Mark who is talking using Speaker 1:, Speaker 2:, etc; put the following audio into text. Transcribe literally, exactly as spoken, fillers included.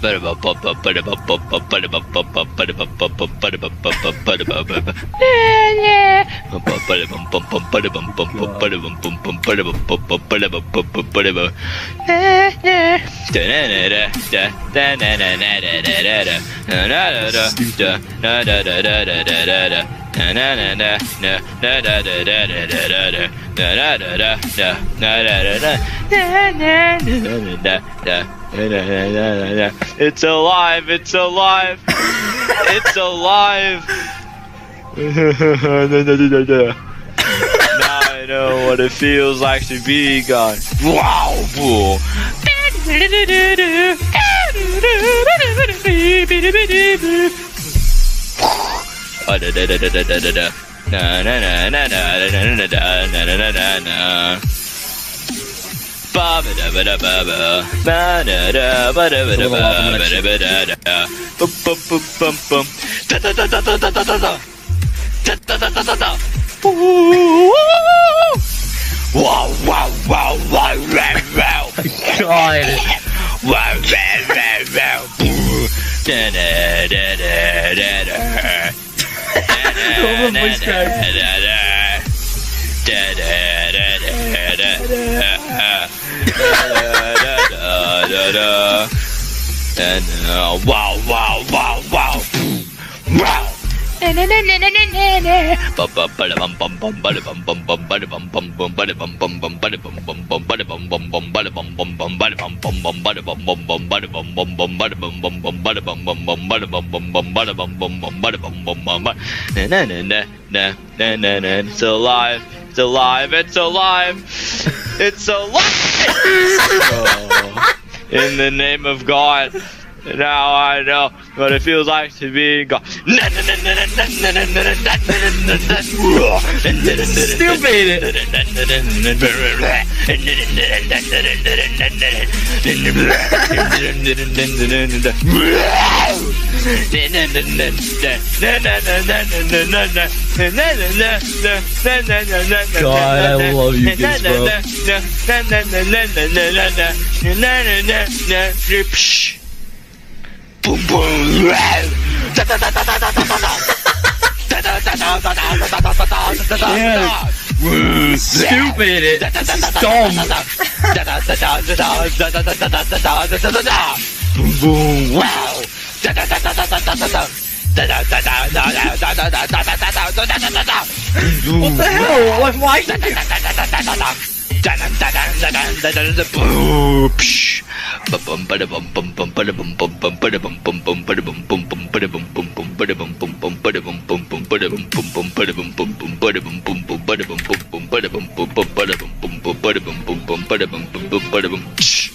Speaker 1: It's alive, it's alive, it's alive. Now I know what it feels like to be gone. Wow, boom. Oh, da da da da da da da. Na na na na na na na na na na na na. Ba ba da ba da ba ba ba da da ba da ba da ba ba da ba da da. Bum bum bum bum bum. Da da da da da da da da da. Da da da da da da. Wow wow wow wow wow wow.
Speaker 2: God.
Speaker 1: Wow wow wow wow. Da da da da da da.
Speaker 2: Over voice crack.
Speaker 1: Wow, wow, wow, wow. Wow. It's alive, it's alive, it's alive, it's alive. Oh, in the name of God. Now I know what it feels like to be God.
Speaker 2: Stupid! God, I love you kids, bro.
Speaker 1: Boom boom.
Speaker 2: Yeah. Stupid. It's dumb.
Speaker 1: Boom boom. Wow.
Speaker 2: What the hell? What, why?
Speaker 1: Boom.